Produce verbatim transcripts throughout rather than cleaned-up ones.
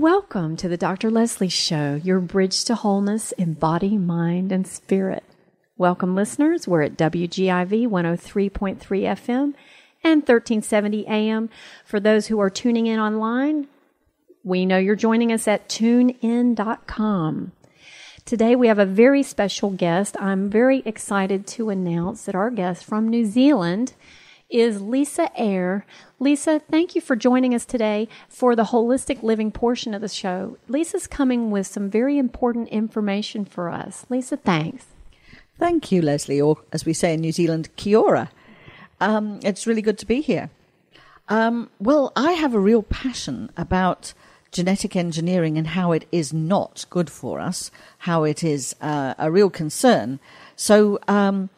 Welcome to the Doctor Leslie Show, your bridge to wholeness in body, mind, and spirit. Welcome, listeners. We're at W G I V one oh three point three F M and thirteen seventy A M. For those who are tuning in online, we know you're joining us at tune in dot com. Today we have a very special guest. I'm very excited to announce that our guest from New Zealand is Lisa Eyre. Lisa, thank you for joining us today for the holistic living portion of the show. Lisa's coming with some very important information for us. Lisa, thanks. Thank you, Leslie, or as we say in New Zealand, kia ora. Um, it's really good to be here. Um, well, I have a real passion about genetic engineering and how it is not good for us, how it is uh, a real concern. So um,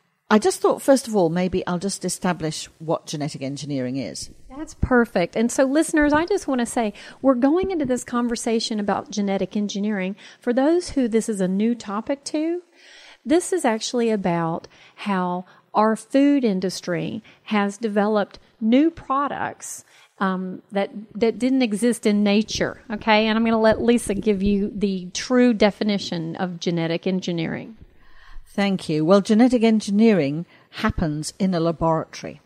I just thought, first of all, maybe I'll just establish what genetic engineering is. That's perfect. And so, listeners, I just want to say we're going into this conversation about genetic engineering. For those who this is a new topic to, this is actually about how our food industry has developed new products um, that that didn't exist in nature. Okay, and I'm going to let Lisa give you the true definition of genetic engineering. Thank you. Well, genetic engineering happens in a laboratory.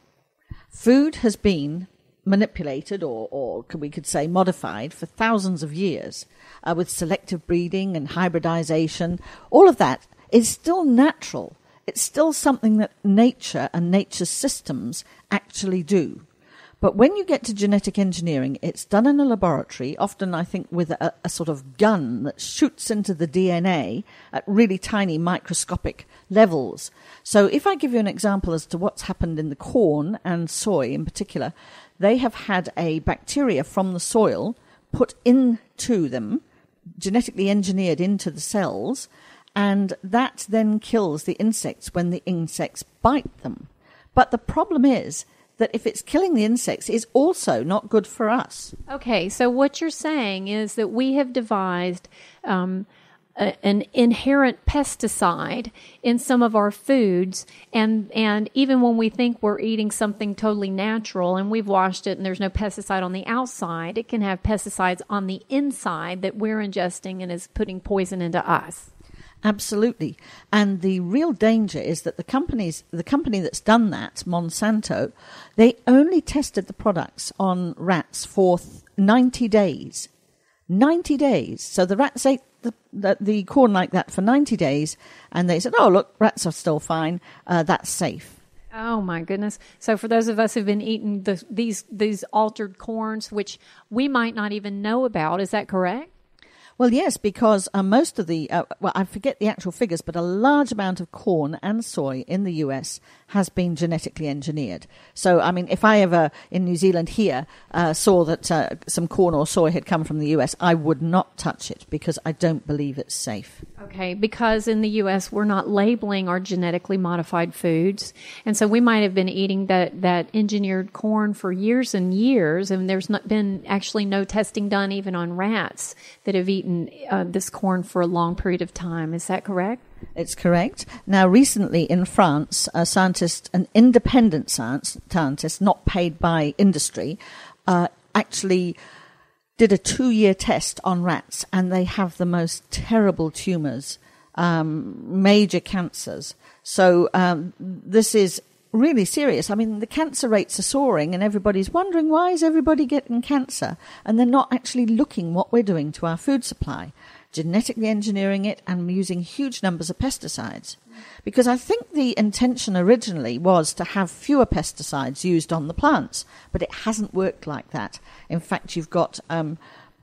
Food has been manipulated, or, or we could say modified, for thousands of years uh, with selective breeding and hybridization. All of that is still natural. It's still something that nature and nature's systems actually do. But when you get to genetic engineering, it's done in a laboratory, often, I think, with a, a sort of gun that shoots into the D N A at really tiny microscopic levels. So if I give you an example as to what's happened in the corn and soy in particular, they have had a bacteria from the soil put into them, genetically engineered into the cells, and that then kills the insects when the insects bite them. But the problem is that if it's killing the insects, it's also not good for us. Okay, so what you're saying is that we have devised um, a, an inherent pesticide in some of our foods, and, and even when we think we're eating something totally natural and we've washed it and there's no pesticide on the outside, it can have pesticides on the inside that we're ingesting and is putting poison into us. Absolutely. And the real danger is that the companies, the company that's done that, Monsanto, they only tested the products on rats for ninety days. ninety days. So the rats ate the, the, the corn like that for ninety days, and they said, oh, look, rats are still fine. Uh, that's safe. Oh, my goodness. So for those of us who've been eating the, these these altered corns, which we might not even know about, is that correct? Well, yes, because uh, most of the, uh, well, I forget the actual figures, but a large amount of corn and soy in the U S has been genetically engineered. So, I mean, if I ever in New Zealand here uh, saw that uh, some corn or soy had come from the U S, I would not touch it because I don't believe it's safe. Okay, because in the U S we're not labeling our genetically modified foods, and so we might have been eating that, that engineered corn for years and years, and there's not been actually no testing done even on rats that have eaten uh, this corn for a long period of time. Is that correct? It's correct. Now, recently in France, a scientist, an independent science, scientist, not paid by industry, uh, actually did a two-year test on rats, and they have the most terrible tumors, um, major cancers. So um, this is really serious. I mean, the cancer rates are soaring, and everybody's wondering, why is everybody getting cancer? And they're not actually looking what we're doing to our food supply, genetically engineering it and using huge numbers of pesticides. Because I think the intention originally was to have fewer pesticides used on the plants, but it hasn't worked like that. In fact, you've got um,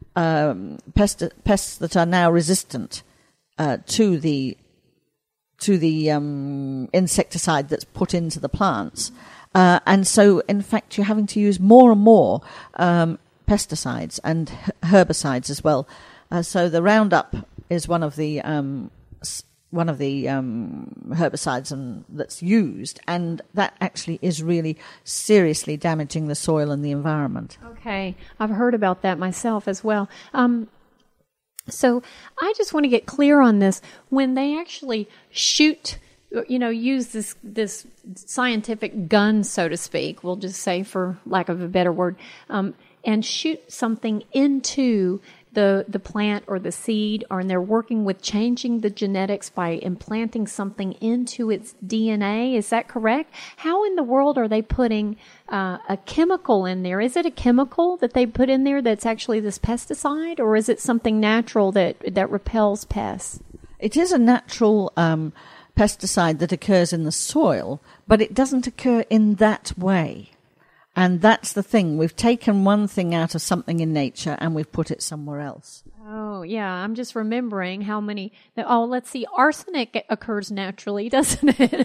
um, pest- pests that are now resistant uh, to the to the um, insecticide that's put into the plants. Uh, and so, in fact, you're having to use more and more um, pesticides and herbicides as well. Uh, so the Roundup is one of the um, one of the um, herbicides and, that's used, and that actually is really seriously damaging the soil and the environment. Okay, I've heard about that myself as well. Um, so I just want to get clear on this. When they actually shoot, you know, use this this scientific gun, so to speak, we'll just say for lack of a better word, um, and shoot something into the, the plant or the seed, or and they're working with changing the genetics by implanting something into its D N A. Is that correct? How in the world are they putting uh, a chemical in there? Is it a chemical that they put in there that's actually this pesticide, or is it something natural that, that repels pests? It is a natural um, pesticide that occurs in the soil, but it doesn't occur in that way. And that's the thing. We've taken one thing out of something in nature and we've put it somewhere else. Oh, yeah. I'm just remembering how many. Oh, let's see. Arsenic occurs naturally, doesn't it?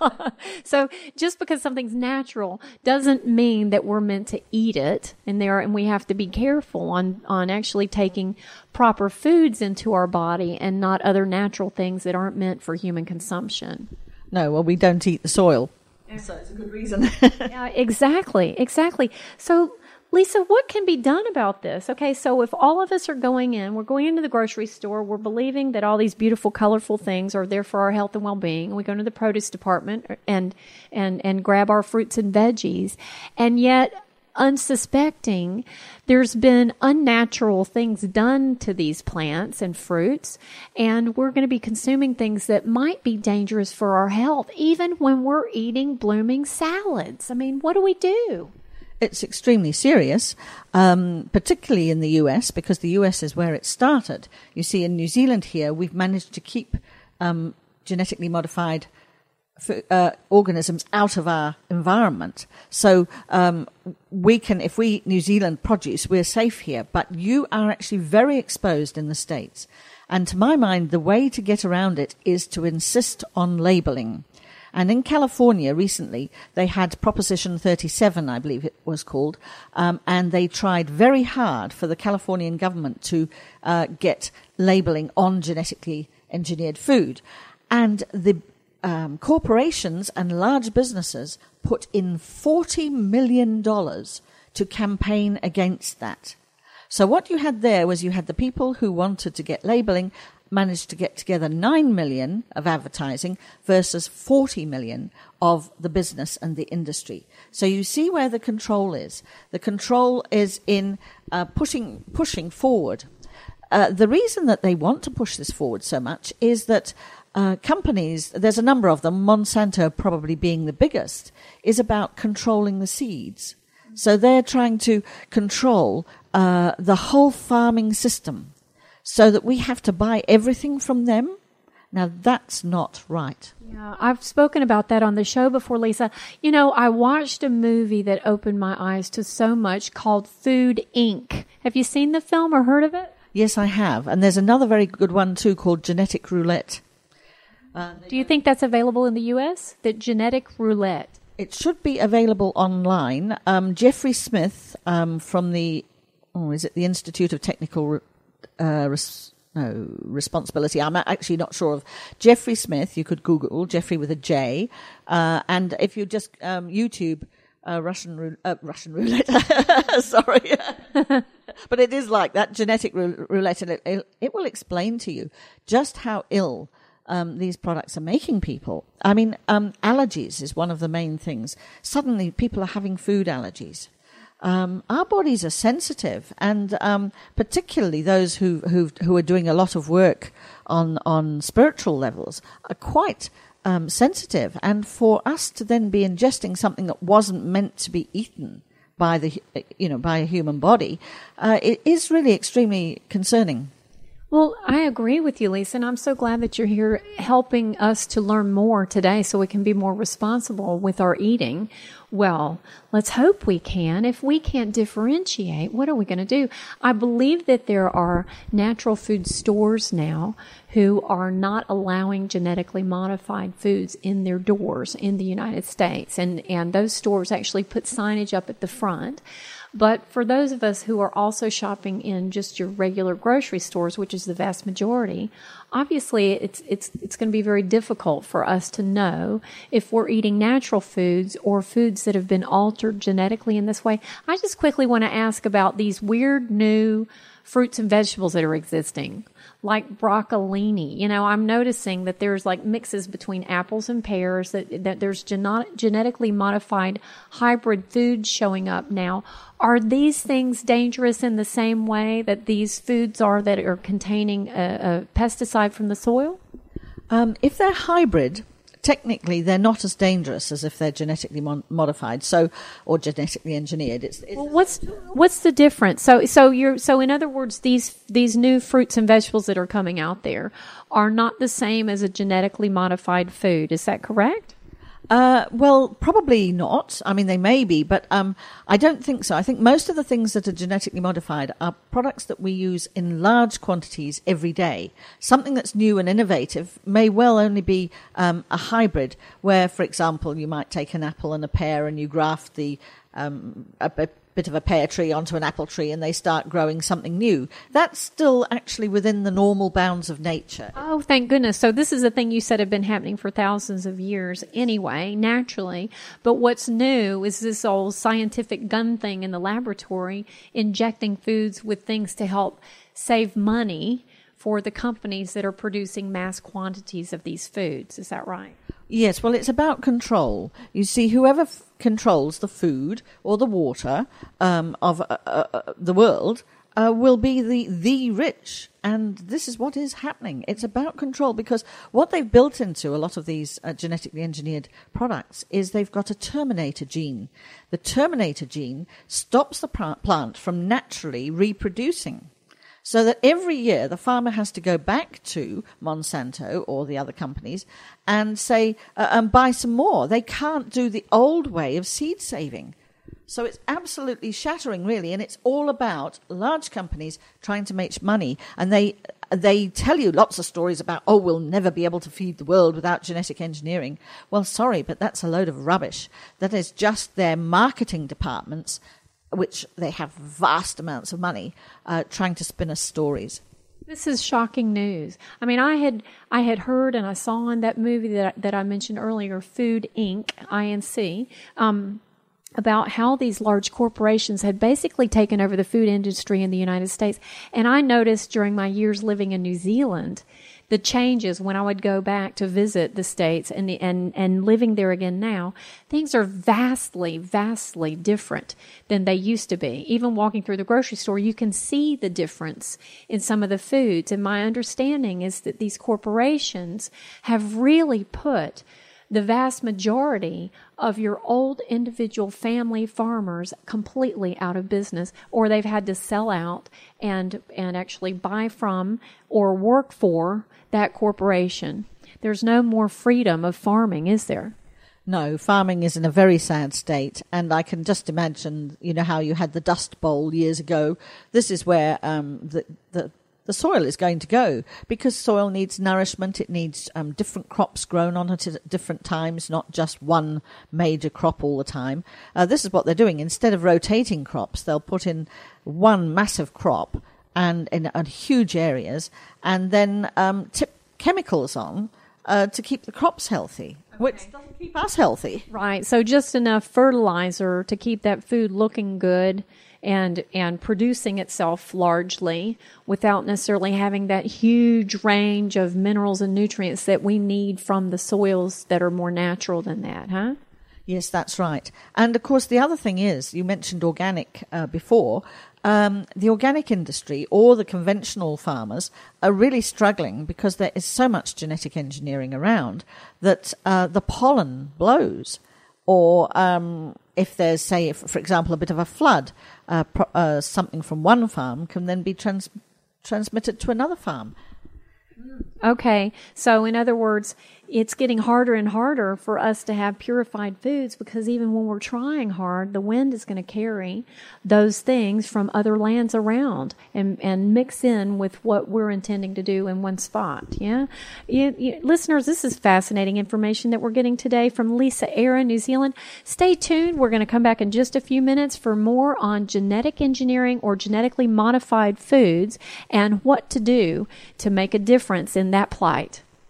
So just because something's natural doesn't mean that we're meant to eat it. And there, and we have to be careful on, on actually taking proper foods into our body and not other natural things that aren't meant for human consumption. No, well, we don't eat the soil. So it's a good reason. Yeah, exactly, exactly. So, Lisa, what can be done about this? Okay, so if all of us are going in, we're going into the grocery store, we're believing that all these beautiful, colorful things are there for our health and well-being. We go into the produce department and and and grab our fruits and veggies, and yet, unsuspecting, there's been unnatural things done to these plants and fruits, and we're going to be consuming things that might be dangerous for our health, even when we're eating blooming salads. I mean, what do we do? It's extremely serious, um, particularly in the U S, because the U S is where it started. You see, in New Zealand here, we've managed to keep um, genetically modified Uh, organisms out of our environment. So um, we can, if we eat New Zealand produce, we're safe here. But you are actually very exposed in the States. And to my mind, the way to get around it is to insist on labeling. And in California recently, they had Proposition thirty-seven, I believe it was called, um, and they tried very hard for the Californian government to uh, get labeling on genetically engineered food. And the Um, corporations and large businesses put in forty million dollars to campaign against that. So what you had there was you had the people who wanted to get labeling managed to get together nine million dollars of advertising versus forty million dollars of the business and the industry. So you see where the control is. The control is in uh, pushing, pushing forward. Uh, the reason that they want to push this forward so much is that Uh, companies, there's a number of them, Monsanto probably being the biggest, is about controlling the seeds. So they're trying to control uh, the whole farming system so that we have to buy everything from them. Now, that's not right. Yeah, I've spoken about that on the show before, Lisa. You know, I watched a movie that opened my eyes to so much called Food, Incorporated. Have you seen the film or heard of it? Yes, I have. And there's another very good one, too, called Genetic Roulette. Uh, Do you think that's available in the U S? The Genetic Roulette. It should be available online. Um, Jeffrey Smith um, from the, oh, is it the Institute of Technical uh, Res- no, Responsibility? I'm actually not sure of. Jeffrey Smith, you could Google, Jeffrey with a J. Uh, and if you just um, YouTube uh, Russian, uh, Russian roulette, sorry. But it is like that, genetic roulette, and it, it will explain to you just how ill Um, these products are making people. I mean, um, allergies is one of the main things. Suddenly, people are having food allergies. Um, our bodies are sensitive, and um, particularly those who who who are doing a lot of work on on spiritual levels are quite um, sensitive. And for us to then be ingesting something that wasn't meant to be eaten by the you know by a human body, uh, it is really extremely concerning. Well, I agree with you, Lisa, and I'm so glad that you're here helping us to learn more today so we can be more responsible with our eating. Well, let's hope we can. If we can't differentiate, what are we going to do? I believe that there are natural food stores now who are not allowing genetically modified foods in their doors in the United States, and, and those stores actually put signage up at the front. But for those of us who are also shopping in just your regular grocery stores, which is the vast majority, obviously it's it's it's going to be very difficult for us to know if we're eating natural foods or foods that have been altered genetically in this way. I just quickly want to ask about these weird new fruits and vegetables that are existing, like broccolini. You know, I'm noticing that there's like mixes between apples and pears, that, that there's geno- genetically modified hybrid foods showing up now. Are these things dangerous in the same way that these foods are that are containing a, a pesticide from the soil? Um, if they're hybrid, technically they're not as dangerous as if they're genetically mon- modified, so or genetically engineered. It's, it's well, what's what's the difference? So so you're so in other words, these these new fruits and vegetables that are coming out there are not the same as a genetically modified food. Is that correct? Uh, well, probably not. I mean, they may be, but um, I don't think so. I think most of the things that are genetically modified are products that we use in large quantities every day. Something that's new and innovative may well only be um, a hybrid, where, for example, you might take an apple and a pear and you graft the um, a, a bit of a pear tree onto an apple tree and they start growing something new. That's still actually within the normal bounds of nature. Oh, thank goodness. So this is a thing you said had been happening for thousands of years anyway, naturally. But what's new is this old scientific gun thing in the laboratory, injecting foods with things to help save money for the companies that are producing mass quantities of these foods. Is that right? Yes, well, it's about control. You see, whoever f- controls the food or the water um, of uh, uh, the world uh, will be the the rich. And this is what is happening. It's about control, because what they've built into a lot of these uh, genetically engineered products is they've got a terminator gene. The terminator gene stops the plant from naturally reproducing. So that every year the farmer has to go back to Monsanto or the other companies and say, uh, and buy some more. They can't do the old way of seed saving. So it's absolutely shattering, really, and it's all about large companies trying to make money. And they they tell you lots of stories about, oh, we'll never be able to feed the world without genetic engineering. Well, sorry, but that's a load of rubbish. That is just their marketing departments, which they have vast amounts of money, uh, trying to spin us stories. This is shocking news. I mean, I had I had heard and I saw in that movie that that I mentioned earlier, Food Incorporated, I N C, um, about how these large corporations had basically taken over the food industry in the United States. And I noticed during my years living in New Zealand, the changes when I would go back to visit the States and, the, and, and living there again now, things are vastly, vastly different than they used to be. Even walking through the grocery store, you can see the difference in some of the foods. And my understanding is that these corporations have really put the vast majority of your old individual family farmers completely out of business, or they've had to sell out and and actually buy from or work for that corporation. There's no more freedom of farming, is there? No, farming is in a very sad state, and I can just imagine, you know, how you had the Dust Bowl years ago. This is where um, the the The soil is going to go, because soil needs nourishment. It needs um, different crops grown on it at different times, not just one major crop all the time. Uh, this is what they're doing. Instead of rotating crops, they'll put in one massive crop and in, in huge areas, and then um, tip chemicals on uh, to keep the crops healthy, okay, which doesn't keep us healthy. Right. So just enough fertilizer to keep that food looking good and and producing itself largely without necessarily having that huge range of minerals and nutrients that we need from the soils that are more natural than that, huh? Yes, that's right. And of course, the other thing is, you mentioned organic uh, before. Um, the organic industry or the conventional farmers are really struggling because there is so much genetic engineering around that uh, the pollen blows. Or um, if there's, say, if, for example, a bit of a flood, uh, pro- uh, something from one farm can then be trans- transmitted to another farm. Okay, so in other words, it's getting harder and harder for us to have purified foods, because even when we're trying hard, the wind is going to carry those things from other lands around and, and mix in with what we're intending to do in one spot. Yeah, you, you, listeners, this is fascinating information that we're getting today from Lisa Era, New Zealand. Stay tuned. We're going to come back in just a few minutes for more on genetic engineering or genetically modified foods and what to do to make a difference in that plight.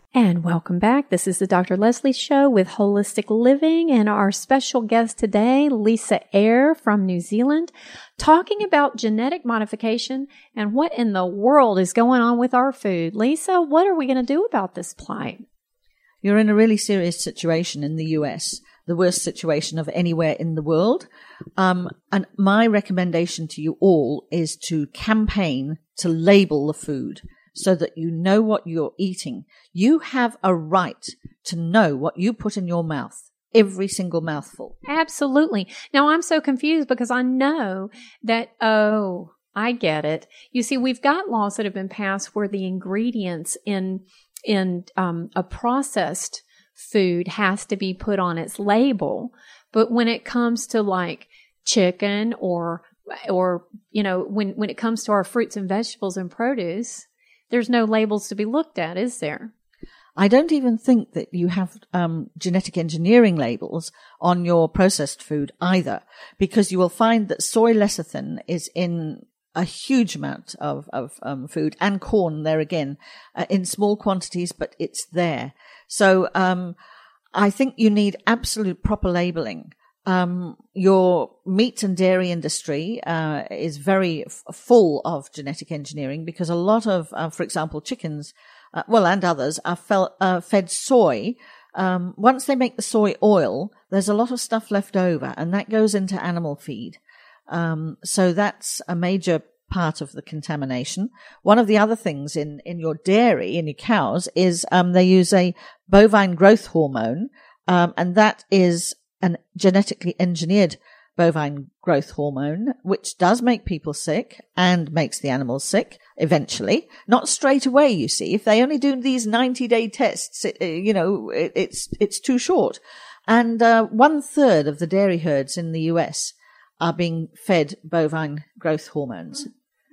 And welcome back. This is the Doctor Leslie Show with Holistic Living, and our special guest today, Lisa Eyre from New Zealand, talking about genetic modification and what in the world is going on with our food. Lisa, what are we going to do about this plight? You're in a really serious situation in the U S, the worst situation of anywhere in the world. Um, and my recommendation to you all is to campaign to label the food, so that you know what you're eating. You have a right to know what you put in your mouth, every single mouthful. Absolutely. Now, I'm so confused because I know that, oh, I get it. You see, we've got laws that have been passed where the ingredients in in um, a processed food has to be put on its label. But when it comes to like chicken or, or you know, when, when it comes to our fruits and vegetables and produce, there's no labels to be looked at, is there? I don't even think that you have um, genetic engineering labels on your processed food either, because you will find that soy lecithin is in a huge amount of, of um, food, and corn there again, uh, in small quantities, but it's there. So um, I think you need absolute proper labeling. Um, your meat and dairy industry uh, is very f- full of genetic engineering, because a lot of, uh, for example, chickens, uh, well, and others are fel- uh, fed soy. Um, once they make the soy oil, there's a lot of stuff left over, and that goes into animal feed. Um, so that's a major part of the contamination. One of the other things in, in your dairy, in your cows, is um, they use a bovine growth hormone, um, and that is an genetically engineered bovine growth hormone, which does make people sick and makes the animals sick eventually. Not straight away, you see. If they only do these ninety-day tests, it, you know, it, it's it's too short. And uh, one third of the dairy herds in the U S are being fed bovine growth hormones.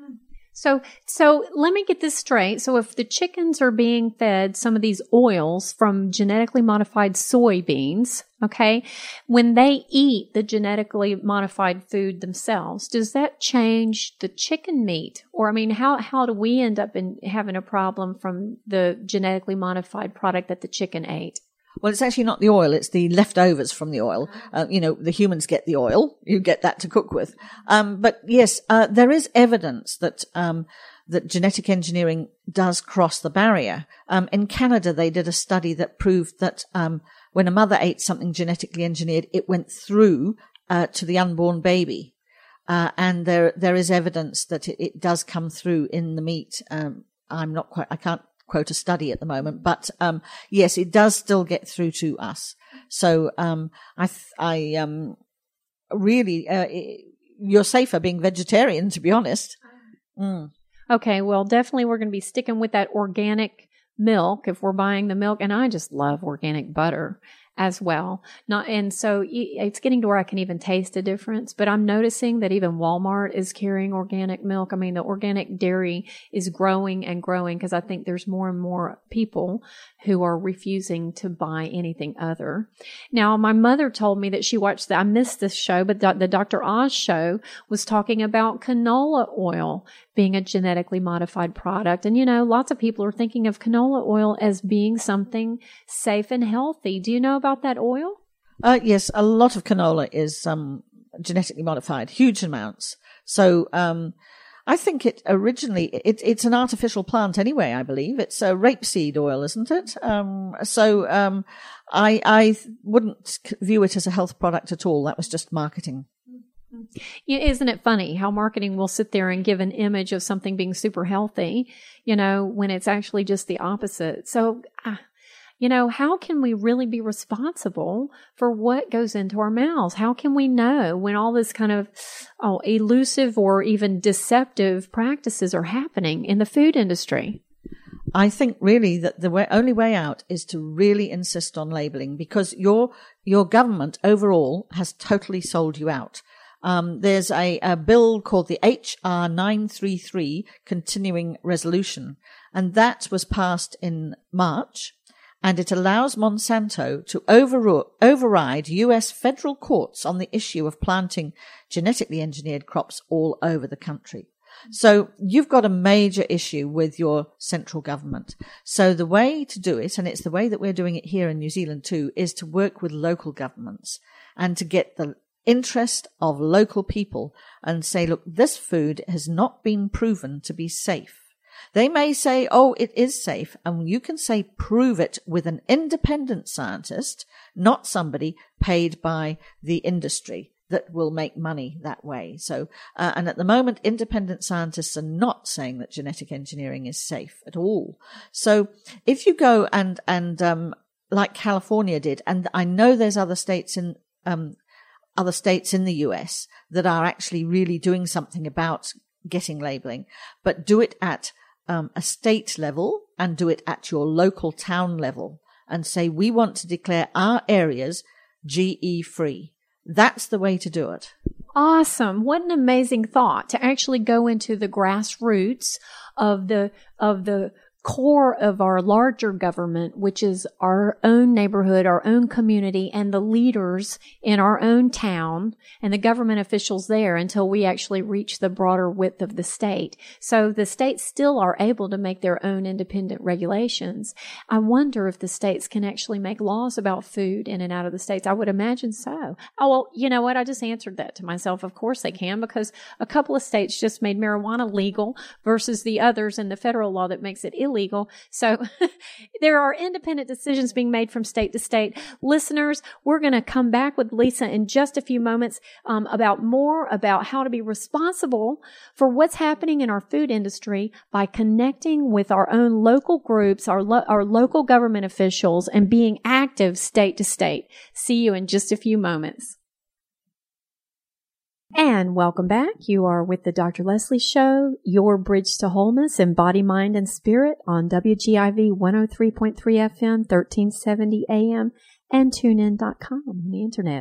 So, so let me get this straight. So if the chickens are being fed some of these oils from genetically modified soybeans, okay, when they eat the genetically modified food themselves, does that change the chicken meat? Or, I mean, how, how do we end up in having a problem from the genetically modified product that the chicken ate? Well, it's actually not the oil. It's the leftovers from the oil. Uh, you know, the humans get the oil. You get that to cook with. Um, but yes, uh, there is evidence that, um, that genetic engineering does cross the barrier. Um, in Canada, they did a study that proved that, um, when a mother ate something genetically engineered, it went through, uh, to the unborn baby. Uh, and there, there is evidence that it, it does come through in the meat. Um, I'm not quite, I can't quote a study at the moment, but um yes, it does still get through to us. So um I th- I um really uh, you're safer being vegetarian, to be honest. Mm. Okay, well, definitely we're going to be sticking with that organic milk if we're buying the milk, and I just love organic butter as well. Not, and so it's getting to where I can even taste a difference, but I'm noticing that even Walmart is carrying organic milk. I mean, the organic dairy is growing and growing because I think there's more and more people who are refusing to buy anything other. Now, my mother told me that she watched the, I missed this show, but the, the Doctor Oz show was talking about canola oil being a genetically modified product. And, you know, lots of people are thinking of canola oil as being something safe and healthy. Do you know about that oil? Uh, yes, a lot of canola is um, genetically modified, huge amounts. So um, I think it originally, it, it's an artificial plant anyway, I believe. It's a rapeseed oil, isn't it? Um, so um, I, I wouldn't view it as a health product at all. That was just marketing. Yeah, isn't it funny how marketing will sit there and give an image of something being super healthy, you know, when it's actually just the opposite. So, uh, you know, how can we really be responsible for what goes into our mouths? How can we know when all this kind of oh, elusive or even deceptive practices are happening in the food industry? I think really that the way, only way out is to really insist on labeling, because your your government overall has totally sold you out. Um, there's a, a bill called the H R nine thirty-three Continuing Resolution, and that was passed in March, and it allows Monsanto to overru- override U S federal courts on the issue of planting genetically engineered crops all over the country. So you've got a major issue with your central government. So the way to do it, and it's the way that we're doing it here in New Zealand too, is to work with local governments and to get the interest of local people and say, look, this food has not been proven to be safe. They may say, oh, it is safe. And you can say, prove it with an independent scientist, not somebody paid by the industry that will make money that way. So, uh, and at the moment, independent scientists are not saying that genetic engineering is safe at all. So if you go and, and, um, like California did, and I know there's other states in, um, other states in the U S that are actually really doing something about getting labeling, but do it at, um, a state level and do it at your local town level and say, we want to declare our areas G E free. That's the way to do it. Awesome. What an amazing thought to actually go into the grassroots of the, of the core of our larger government, which is our own neighborhood, our own community, and the leaders in our own town and the government officials there until we actually reach the broader width of the state. So the states still are able to make their own independent regulations. I wonder if the states can actually make laws about food in and out of the states. I would imagine so. Oh, well, you know what? I just answered that to myself. Of course they can, because a couple of states just made marijuana legal versus the others in the federal law that makes it illegal. Legal. So there are independent decisions being made from state to state. Listeners, we're going to come back with Lisa in just a few moments um, about more about how to be responsible for what's happening in our food industry by connecting with our own local groups, our, lo- our local government officials, and being active state to state. See you in just a few moments. And welcome back. You are with the Doctor Leslie Show, your bridge to wholeness in body, mind, and spirit on W G I V one oh three point three F M, thirteen seventy A M, and tune in dot com on the internet.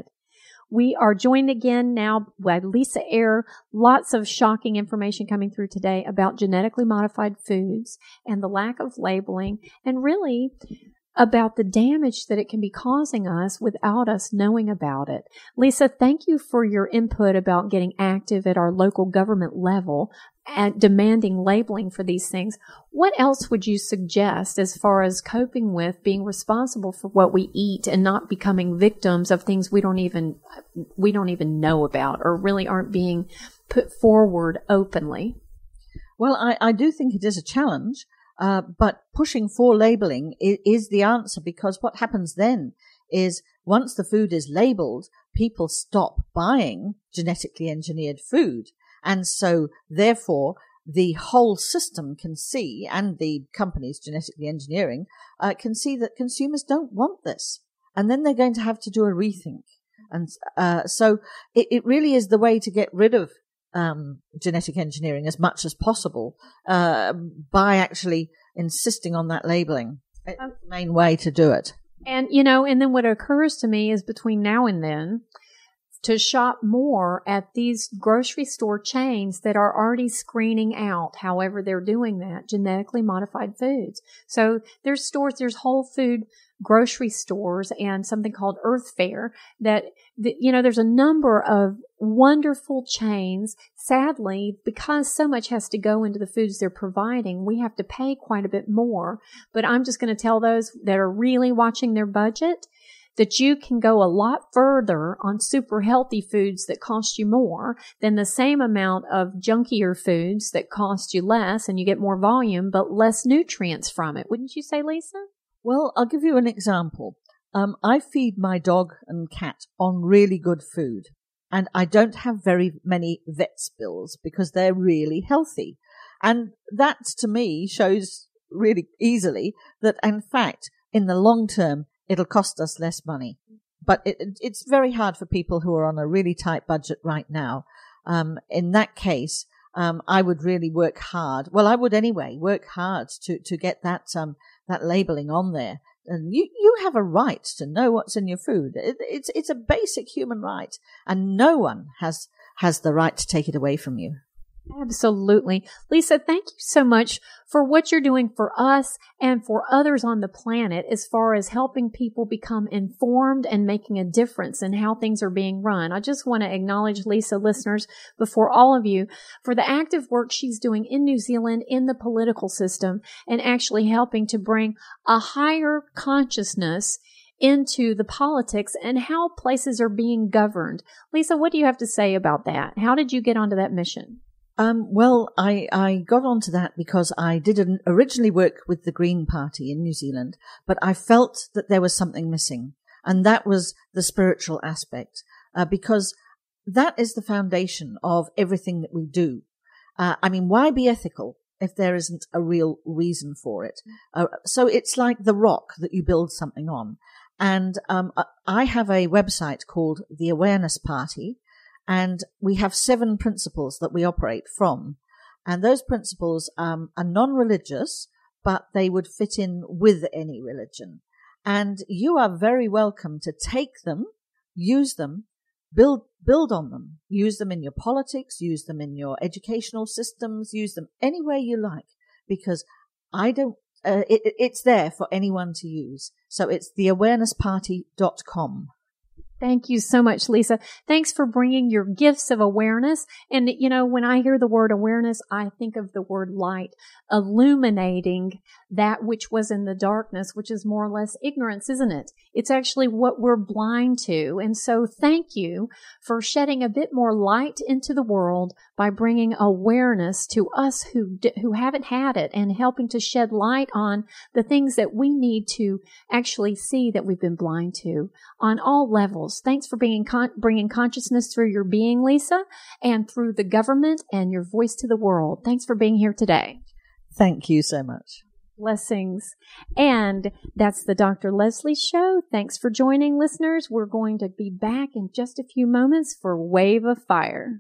We are joined again now by Lisa Eyre. Lots of shocking information coming through today about genetically modified foods and the lack of labeling, and really about the damage that it can be causing us without us knowing about it. Lisa, thank you for your input about getting active at our local government level and demanding labeling for these things. What else would you suggest as far as coping with being responsible for what we eat and not becoming victims of things we don't even we don't even know about or really aren't being put forward openly? Well, I, I do think it is a challenge. Uh, but pushing for labeling is, is the answer, because what happens then is once the food is labeled, people stop buying genetically engineered food. And so therefore the whole system can see, and the companies genetically engineering uh, can see that consumers don't want this. And then they're going to have to do a rethink. And uh, so it, it really is the way to get rid of Um, genetic engineering as much as possible uh, by actually insisting on that labeling. It's the main way to do it. And, you know, and then what occurs to me is between now and then to shop more at these grocery store chains that are already screening out, however they're doing that, genetically modified foods. So there's stores, there's Whole Food grocery stores and something called Earth Fare that, that, you know, there's a number of wonderful chains. Sadly, because so much has to go into the foods they're providing, we have to pay quite a bit more. But I'm just going to tell those that are really watching their budget that you can go a lot further on super healthy foods that cost you more than the same amount of junkier foods that cost you less, and you get more volume but less nutrients from it. Wouldn't you say, Lisa? Well, I'll give you an example. Um, I feed my dog and cat on really good food, and I don't have very many vet's bills because they're really healthy. And that, to me, shows really easily that, in fact, in the long term, it'll cost us less money. But it, it's very hard for people who are on a really tight budget right now. Um, in that case, um, I would really work hard. Well, I would anyway, work hard to, to get that, um, that labeling on there. And you, you have a right to know what's in your food. It, it's, it's a basic human right, and no one has, has the right to take it away from you. Absolutely. Lisa, thank you so much for what you're doing for us and for others on the planet as far as helping people become informed and making a difference in how things are being run. I just want to acknowledge Lisa, listeners, before all of you, for the active work she's doing in New Zealand in the political system and actually helping to bring a higher consciousness into the politics and how places are being governed. Lisa, what do you have to say about that? How did you get onto that mission? Um, well, I, I got onto that because I didn't originally work with the Green Party in New Zealand, but I felt that there was something missing, and that was the spiritual aspect, uh, because that is the foundation of everything that we do. Uh, I mean, why be ethical if there isn't a real reason for it? Uh, so it's like the rock that you build something on. And um, I have a website called The Awareness Party, and we have seven principles that we operate from. And those principles um, are non-religious, but they would fit in with any religion. And you are very welcome to take them, use them, build build on them, use them in your politics, use them in your educational systems, use them any way you like, because I don't, uh, it, it's there for anyone to use. So it's the awareness party dot com. Thank you so much, Lisa. Thanks for bringing your gifts of awareness. And, you know, when I hear the word awareness, I think of the word light, illuminating that which was in the darkness, which is more or less ignorance, isn't it? It's actually what we're blind to. And so thank you for shedding a bit more light into the world by bringing awareness to us who who haven't had it and helping to shed light on the things that we need to actually see that we've been blind to on all levels. Thanks for bringing, con- bringing consciousness through your being, Lisa, and through the government and your voice to the world. Thanks for being here today. Thank you so much. Blessings. And that's the Doctor Leslie Show. Thanks for joining, listeners. We're going to be back in just a few moments for Wave of Fire.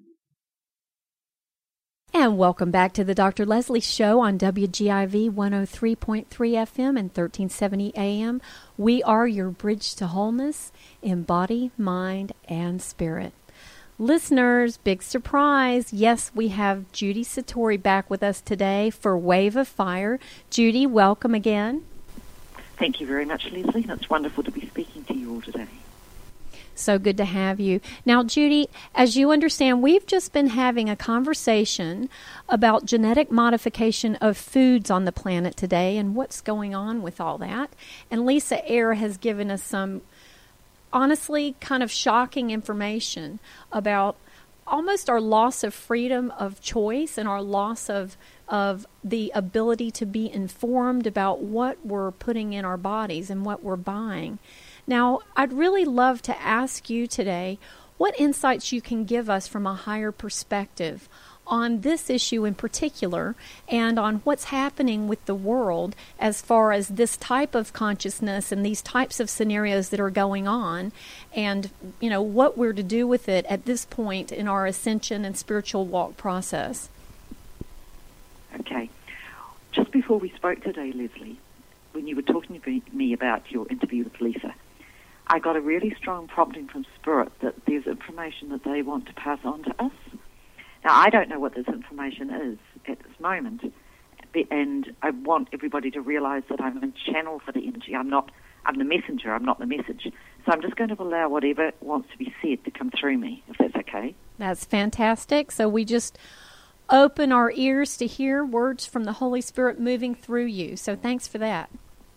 And welcome back to the Doctor Leslie Show on W G I V one oh three point three F M and thirteen seventy A M. We are your bridge to wholeness in body, mind, and spirit. Listeners, big surprise. Yes, we have Judy Satori back with us today for Wave of Fire. Judy, welcome again. Thank you very much, Leslie. It's wonderful to be speaking to you all today. So good to have you. Now, Judy, as you understand, we've just been having a conversation about genetic modification of foods on the planet today and what's going on with all that. And Lisa Eyre has given us some honestly kind of shocking information about almost our loss of freedom of choice and our loss of of the ability to be informed about what we're putting in our bodies and what we're buying. Now, I'd really love to ask you today what insights you can give us from a higher perspective on this issue in particular and on what's happening with the world as far as this type of consciousness and these types of scenarios that are going on and, you know, what we're to do with it at this point in our ascension and spiritual walk process. Okay. Just before we spoke today, Leslie, when you were talking to me about your interview with Lisa, I got a really strong prompting from Spirit that there's information that they want to pass on to us. Now, I don't know what this information is at this moment, and I want everybody to realize that I'm a channel for the energy. I'm not, I'm the messenger, I'm not the message. So I'm just going to allow whatever wants to be said to come through me, if that's okay. That's fantastic. So we just open our ears to hear words from the Holy Spirit moving through you. So thanks for that.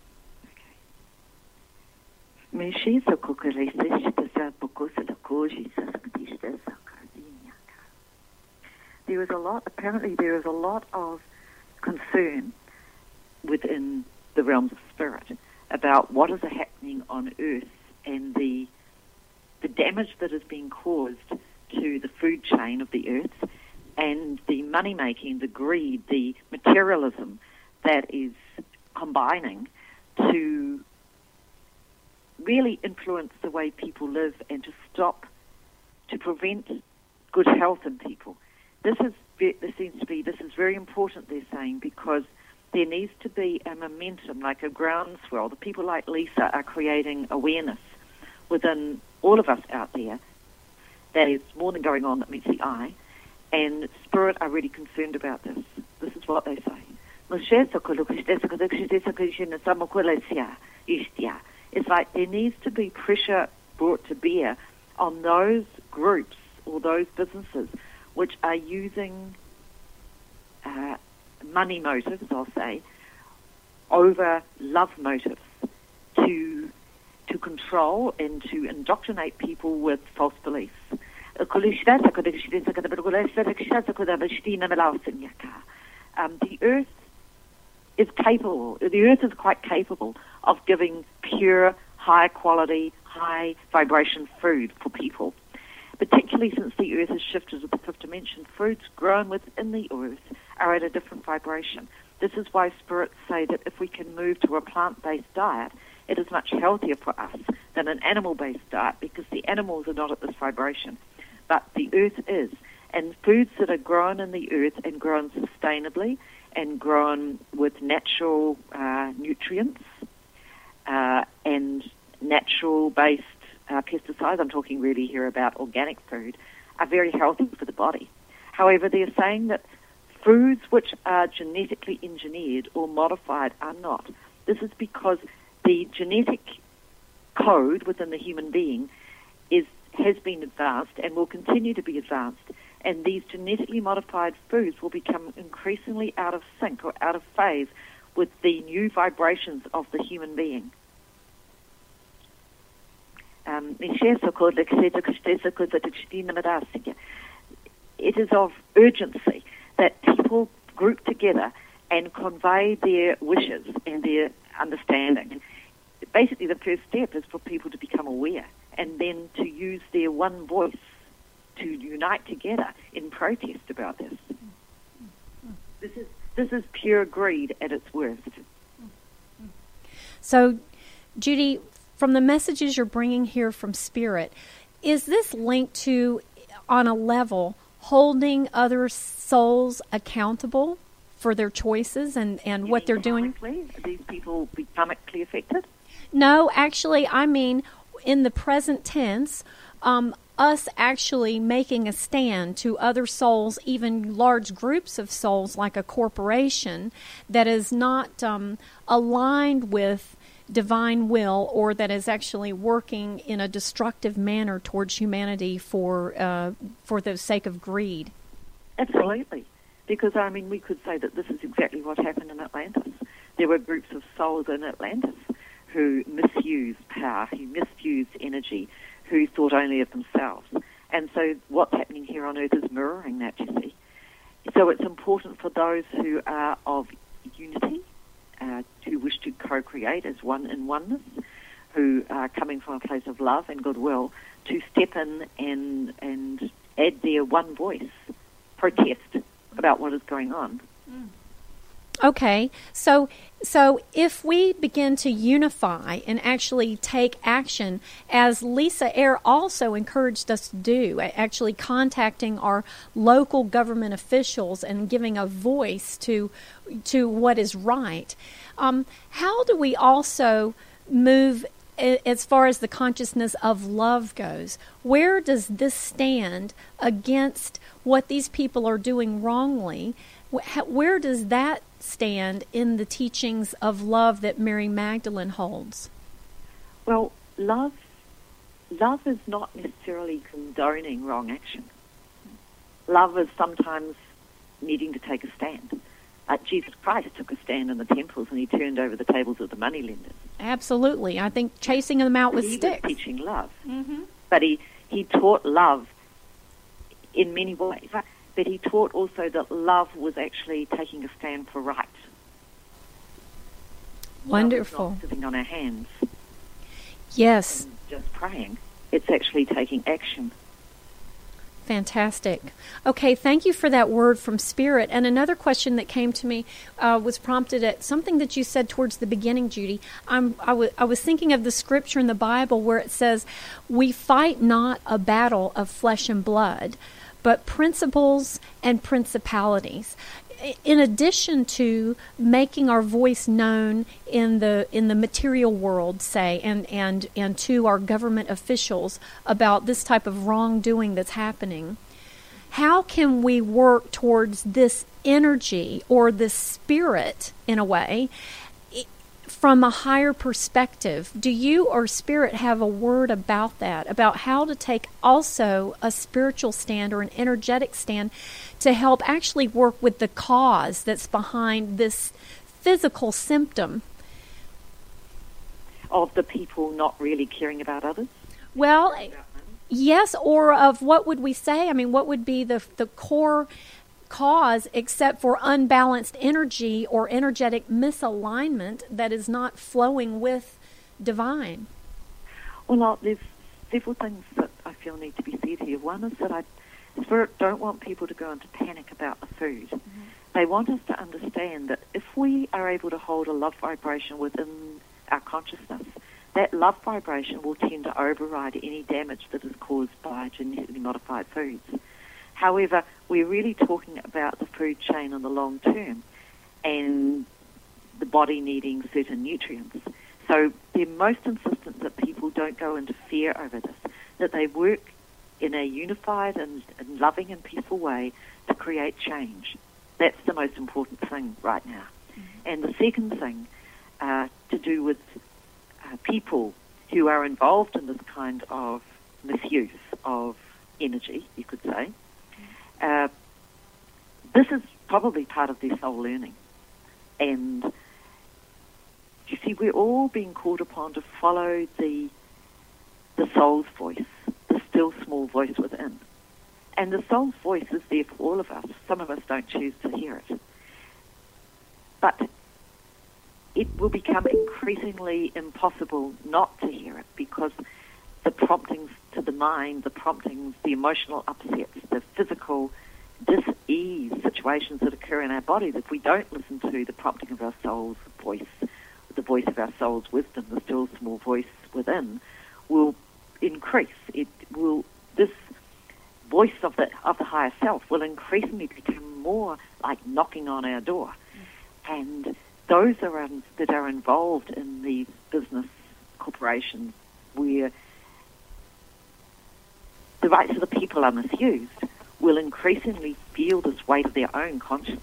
There is a lot, apparently there is a lot of concern within the realms of spirit about what is happening on Earth and the the damage that is being caused to the food chain of the Earth and the money-making, the greed, the materialism that is combining to really influence the way people live and to stop, to prevent good health in people. This is, this seems to be, this is very important, they're saying, because there needs to be a momentum, like a groundswell. The people like Lisa are creating awareness within all of us out there that is more than going on that meets the eye. And Spirit are really concerned about this. This is what they say. It's like there needs to be pressure brought to bear on those groups or those businesses which are using uh, money motives, I'll say, over love motives to to control and to indoctrinate people with false beliefs. Um, the earth is capable, the earth is quite capable of giving pure, high quality, high vibration food for people. Particularly since the earth has shifted to the fifth dimension, foods grown within the earth are at a different vibration. This is why spirits say that if we can move to a plant-based diet, it is much healthier for us than an animal-based diet, because the animals are not at this vibration, but the earth is. And foods that are grown in the earth and grown sustainably and grown with natural uh, nutrients uh, and natural-based uh, pesticides, I'm talking really here about organic food, are very healthy for the body. However, they're saying that foods which are genetically engineered or modified are not. This is because the genetic code within the human being is has been advanced and will continue to be advanced, and these genetically modified foods will become increasingly out of sync or out of phase with the new vibrations of the human being. Um, it is of urgency that people group together and convey their wishes and their understanding. Basically, the first step is for people to become aware and then to use their one voice to unite together in protest about this. This is this is pure greed at its worst. So, Judy, from the messages you're bringing here from Spirit, is this linked to, on a level, holding other souls accountable for their choices and, and what they're doing? Are these people karmically affected? No, actually, I mean, in the present tense, um, us actually making a stand to other souls, even large groups of souls like a corporation that is not um, aligned with divine will, or that is actually working in a destructive manner towards humanity for uh, for the sake of greed. Absolutely. Because, I mean, we could say that this is exactly what happened in Atlantis. There were groups of souls in Atlantis who misused power, who misused energy, who thought only of themselves. And so what's happening here on Earth is mirroring that, you see. So it's important for those who are of unity, uh, who wish to co-create as one in oneness, who are coming from a place of love and goodwill, to step in and, and add their one voice, protest about what is going on. Mm. Okay, so so if we begin to unify and actually take action, as Lisa Eyre also encouraged us to do, actually contacting our local government officials and giving a voice to to what is right, um, how do we also move as far as the consciousness of love goes? Where does this stand against what these people are doing wrongly? Where does that stand in the teachings of love that Mary Magdalene holds? Well, love love is not necessarily condoning wrong action. Love is sometimes needing to take a stand. Uh, Jesus Christ took a stand in the temples and he turned over the tables of the moneylenders. Absolutely. I think chasing them out with he sticks. Was teaching love. Mm-hmm. But he, he taught love in many ways. But he taught also that love was actually taking a stand for right. Wonderful. Love is not sitting on our hands. Yes. And just praying. It's actually taking action. Fantastic. Okay, thank you for that word from Spirit. And another question that came to me uh, was prompted at something that you said towards the beginning, Judy. I'm, I, w- I was thinking of the scripture in the Bible where it says, "We fight not a battle of flesh and blood, but principles and principalities." In addition to making our voice known in the in the material world, say, and, and, and to our government officials about this type of wrongdoing that's happening, how can we work towards this energy or this spirit, in a way, from a higher perspective? Do you or Spirit have a word about that, about how to take also a spiritual stand or an energetic stand to help actually work with the cause that's behind this physical symptom? Of the people not really caring about others? Well, yes, or of what would we say? I mean, what would be the the core cause except for unbalanced energy or energetic misalignment that is not flowing with divine? Well, there's several things that I feel need to be said here. One is that I, Spirit don't want people to go into panic about the food. Mm-hmm. They want us to understand that if we are able to hold a love vibration within our consciousness, that love vibration will tend to override any damage that is caused by genetically modified foods. However, we're really talking about the food chain in the long term and the body needing certain nutrients. So they're most insistent that people don't go into fear over this, that they work in a unified and, and loving and peaceful way to create change. That's the most important thing right now. Mm-hmm. And the second thing, uh, to do with uh, people who are involved in this kind of misuse of energy, you could say. Uh, this is probably part of their soul learning. And you see, we're all being called upon to follow the the soul's voice, the still small voice within. And the soul's voice is there for all of us. Some of us don't choose to hear it. But it will become increasingly impossible not to hear it, because the promptings to the mind, the promptings, the emotional upsets, the physical dis-ease situations that occur in our bodies, if we don't listen to the prompting of our soul's voice, the voice of our soul's wisdom, the still small voice within, will increase. It will, this voice of the of the higher self will increasingly become more like knocking on our door. Mm. And those are, um, that are involved in these business corporations where the rights of the people are misused will increasingly feel this weight of their own conscience.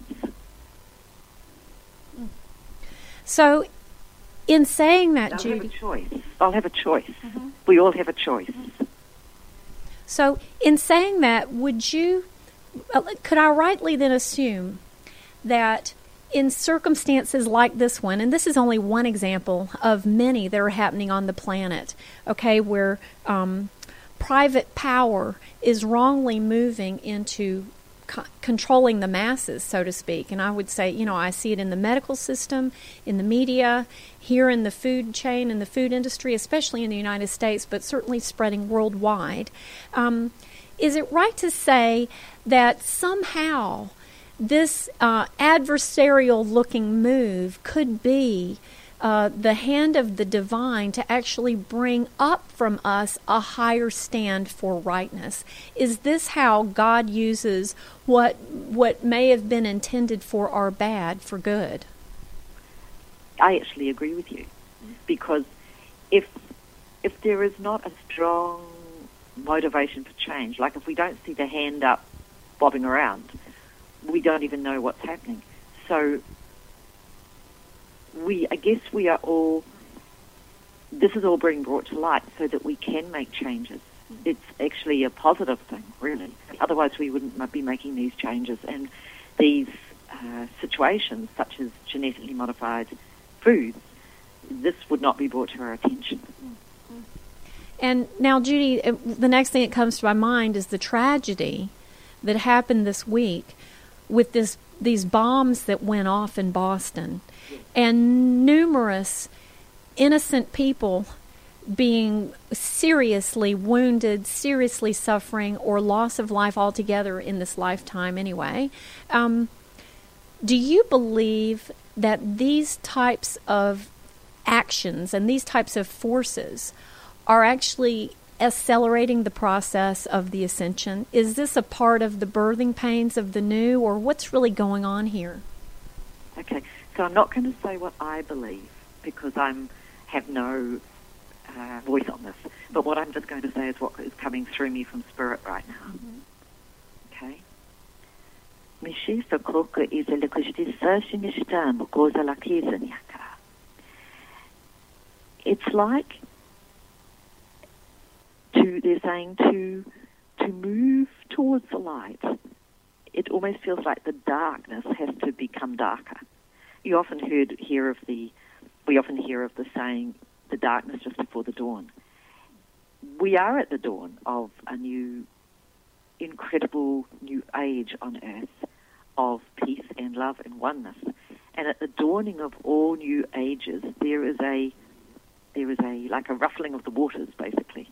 So, in saying that, They'll Judy... have a choice. They'll have a choice. Mm-hmm. We all have a choice. Mm-hmm. So, in saying that, would you... Could I rightly then assume that in circumstances like this one, and this is only one example of many that are happening on the planet, okay, where um, private power is wrongly moving into co- controlling the masses, so to speak. And I would say, you know, I see it in the medical system, in the media, here in the food chain, in the food industry, especially in the United States, but certainly spreading worldwide. Um, is it right to say that somehow this uh, adversarial-looking move could be uh, the hand of the divine to actually bring up from us a higher stand for rightness? Is this how God uses what what may have been intended for our bad for good? I actually agree with you, because if if there is not a strong motivation for change, like if we don't see the hand up bobbing around, we don't even know what's happening. So we, I guess we are all, this is all being brought to light so that we can make changes. It's actually a positive thing, really. Otherwise we wouldn't be making these changes. And these uh, situations, such as genetically modified foods, this would not be brought to our attention. And now, Judy, the next thing that comes to my mind is the tragedy that happened this week with this these bombs that went off in Boston, and numerous innocent people being seriously wounded, seriously suffering, or loss of life altogether in this lifetime anyway. Um, do you believe that these types of actions and these types of forces are actually accelerating the process of the ascension? Is this a part of the birthing pains of the new, or what's really going on here? Okay, so I'm not going to say what I believe, because I'm have no uh, voice on this. But what I'm just going to say is what is coming through me from Spirit right now. Mm-hmm. okay? Mishi Sokoka is a liquidity searching ishtam goes a lakizanyaka. It's like to they're saying to to move towards the light. It almost feels like the darkness has to become darker. You often heard hear of the we often hear of the saying, the darkness just before the dawn. We are at the dawn of a new, incredible new age on earth of peace and love and oneness. And at the dawning of all new ages, there is a there is a like a ruffling of the waters, basically.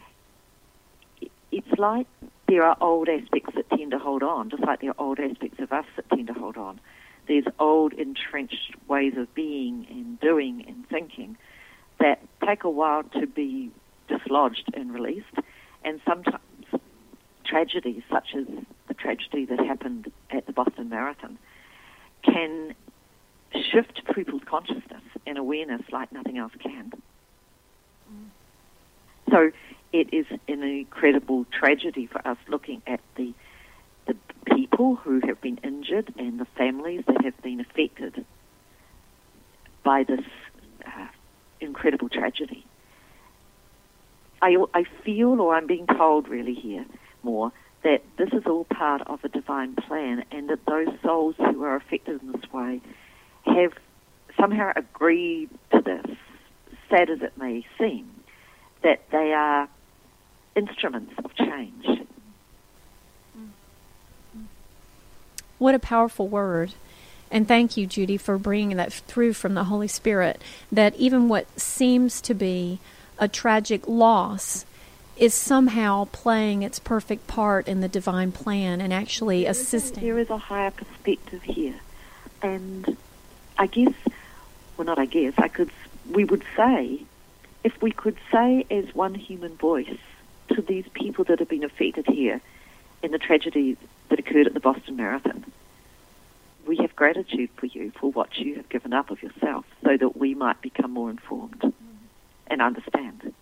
It's like there are old aspects that tend to hold on, just like there are old aspects of us that tend to hold on. There's old entrenched ways of being and doing and thinking that take a while to be dislodged and released. And sometimes tragedies, such as the tragedy that happened at the Boston Marathon, can shift people's consciousness and awareness like nothing else can. Mm. So it is an incredible tragedy for us looking at the the people who have been injured and the families that have been affected by this uh, incredible tragedy. I, I feel, or I'm being told really here more, that this is all part of a divine plan, and that those souls who are affected in this way have somehow agreed to this, sad as it may seem, that they are instruments of change. What a powerful word. And thank you, Judy, for bringing that through from the Holy Spirit, that even what seems to be a tragic loss is somehow playing its perfect part in the divine plan and actually there assisting. Is a, there is a higher perspective here. And I guess, well, not I guess, I could, we would say, if we could say as one human voice to these people that have been affected here in the tragedy that occurred at the Boston Marathon, we have gratitude for you for what you have given up of yourself so that we might become more informed mm. and understand.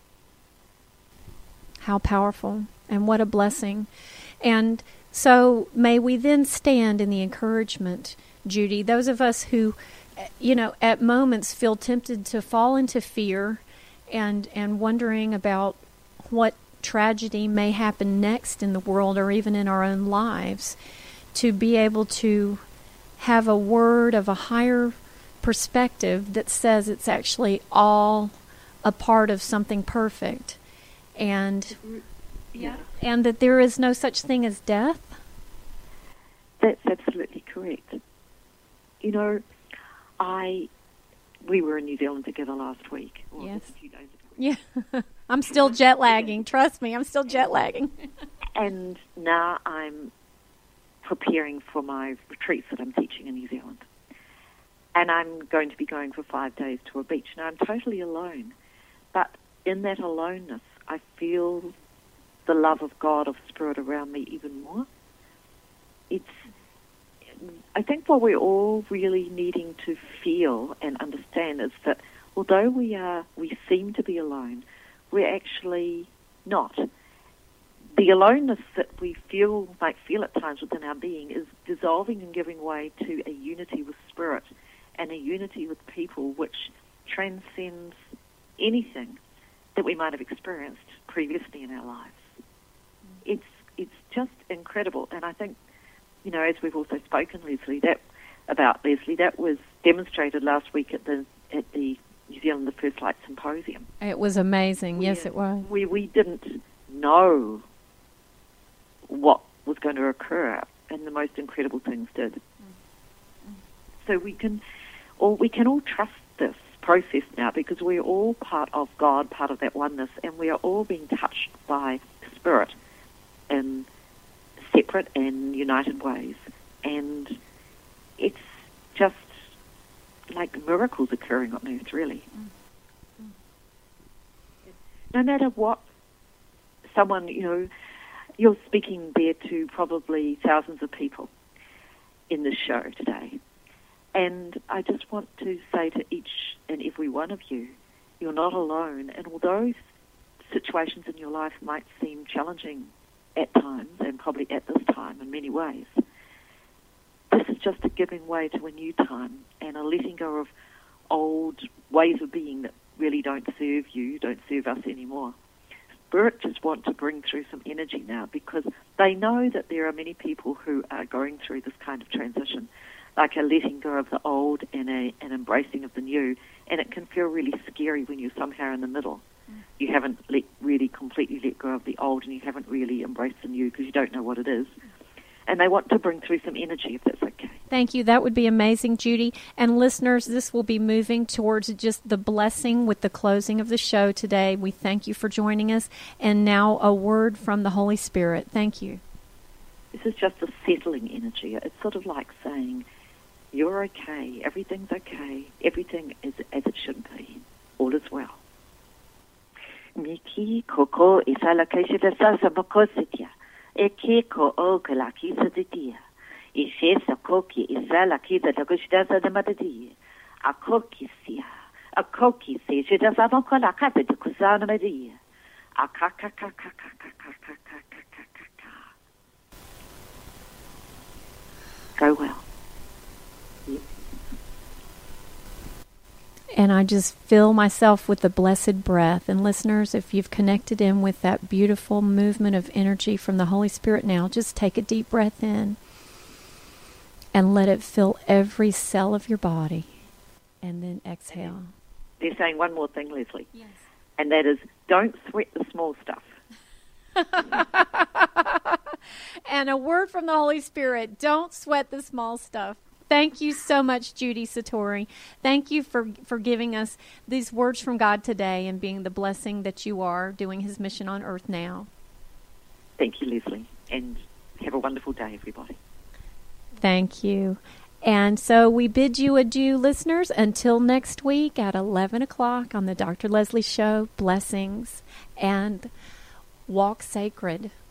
How powerful and what a blessing. And so may we then stand in the encouragement, Judy, those of us who, you know, at moments feel tempted to fall into fear and and wondering about what tragedy may happen next in the world or even in our own lives, to be able to have a word of a higher perspective that says it's actually all a part of something perfect, and yeah. and that there is no such thing as death. That's absolutely correct. You know, I we were in New Zealand together last week, or yes. a few days ago. Yeah, I'm still jet lagging. Trust me, I'm still jet lagging. And now I'm preparing for my retreats that I'm teaching in New Zealand. And I'm going to be going for five days to a beach. Now, I'm totally alone. But in that aloneness, I feel the love of God, of Spirit around me even more. It's, I think what we're all really needing to feel and understand is that although we are, we seem to be alone, we're actually not. The aloneness that we feel, might feel at times within our being, is dissolving and giving way to a unity with Spirit and a unity with people which transcends anything that we might have experienced previously in our lives. It's it's just incredible, and I think, you know, as we've also spoken, Leslie, that about Leslie, that was demonstrated last week at the at the New Zealand the First Light Symposium. It was amazing. Where, yes, it was. We we didn't know what was going to occur, and the most incredible things did. Mm. So we can, or we can all trust this process now, because we're all part of God, part of that oneness, and we are all being touched by Spirit in separate and united ways. And it's just like miracles occurring on earth, really. Mm. Mm. No matter what someone, you know, you're speaking there to probably thousands of people in this show today. And I just want to say to each and every one of you, you're not alone. And although situations in your life might seem challenging at times, and probably at this time in many ways. This is just a giving way to a new time and a letting go of old ways of being that really don't serve you, don't serve us anymore. Spirit just want to bring through some energy now because they know that there are many people who are going through this kind of transition, like a letting go of the old and a, an embracing of the new, and it can feel really scary when you're somehow in the middle. Mm. You haven't let, really completely let go of the old and you haven't really embraced the new because you don't know what it is. And they want to bring through some energy, if that's okay. Thank you. That would be amazing, Judy. And listeners, this will be moving towards just the blessing with the closing of the show today. We thank you for joining us. And now a word from the Holy Spirit. Thank you. This is just a settling energy. It's sort of like saying, you're okay, everything's okay, everything is as it should be. All is well. Miki koko isalakesha sasa bokositia. Eke ko o kala kisa de dia. Ishe sakoki isala kisa da kushida da matadia. A koki sia. A koki se she does avon kola kata de kusana media. A kaka kaka kaka kaka kaka kaka. Go well. And I just fill myself with the blessed breath. And listeners, if you've connected in with that beautiful movement of energy from the Holy Spirit now, just take a deep breath in and let it fill every cell of your body. And then exhale. They're saying one more thing, Leslie. Yes. And that is, don't sweat the small stuff. And a word from the Holy Spirit, don't sweat the small stuff. Thank you so much, Judy Satori. Thank you for, for giving us these words from God today and being the blessing that you are doing his mission on earth now. Thank you, Leslie. And have a wonderful day, everybody. Thank you. And so we bid you adieu, listeners, until next week at eleven o'clock on the Doctor Leslie Show. Blessings and walk sacred.